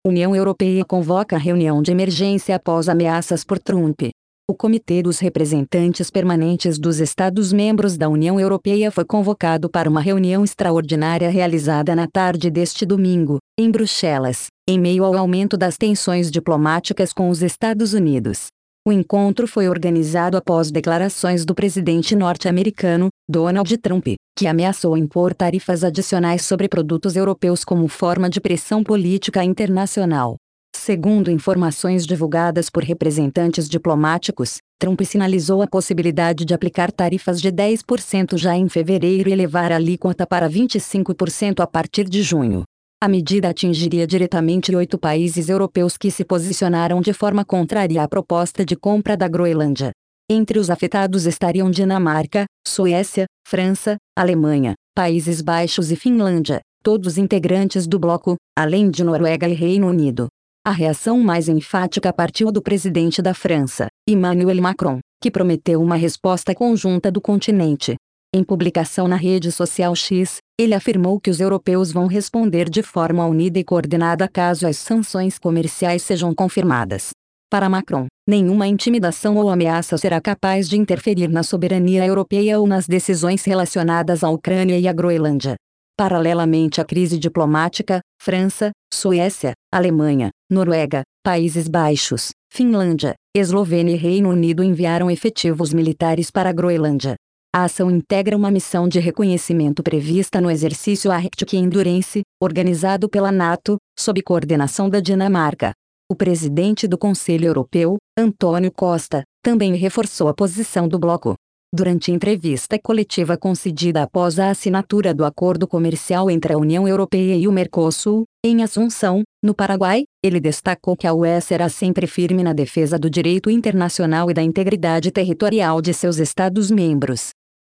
União Europeia convoca reunião de emergência após ameaças por Trump. O Comitê dos Representantes Permanentes dos Estados-membros da União Europeia foi convocado para uma reunião extraordinária realizada na tarde deste domingo, em Bruxelas, em meio ao aumento das tensões diplomáticas com os Estados Unidos. O encontro foi organizado após declarações do presidente norte-americano, Donald Trump, que ameaçou impor tarifas adicionais sobre produtos europeus como forma de pressão política internacional. Segundo informações divulgadas por representantes diplomáticos, Trump sinalizou a possibilidade de aplicar tarifas de 10% já em fevereiro e elevar a alíquota para 25% a partir de junho. A medida atingiria diretamente 8 países europeus que se posicionaram de forma contrária à proposta de compra da Groenlândia. Entre os afetados estariam Dinamarca, Suécia, França, Alemanha, Países Baixos e Finlândia, todos integrantes do bloco, além de Noruega e Reino Unido. A reação mais enfática partiu do presidente da França, Emmanuel Macron, que prometeu uma resposta conjunta do continente. Em publicação na rede social X, ele afirmou que os europeus vão responder de forma unida e coordenada caso as sanções comerciais sejam confirmadas. Para Macron, nenhuma intimidação ou ameaça será capaz de interferir na soberania europeia ou nas decisões relacionadas à Ucrânia e à Groenlândia. Paralelamente à crise diplomática, França, Suécia, Alemanha, Noruega, Países Baixos, Finlândia, Eslovênia e Reino Unido enviaram efetivos militares para a Groenlândia. A ação integra uma missão de reconhecimento prevista no exercício Arctic Endurance, organizado pela NATO, sob coordenação da Dinamarca. O presidente do Conselho Europeu, Antônio Costa, também reforçou a posição do bloco. Durante entrevista coletiva concedida após a assinatura do acordo comercial entre a União Europeia e o Mercosul, em Assunção, no Paraguai, ele destacou que a UE será sempre firme na defesa do direito internacional e da integridade territorial de seus Estados-membros.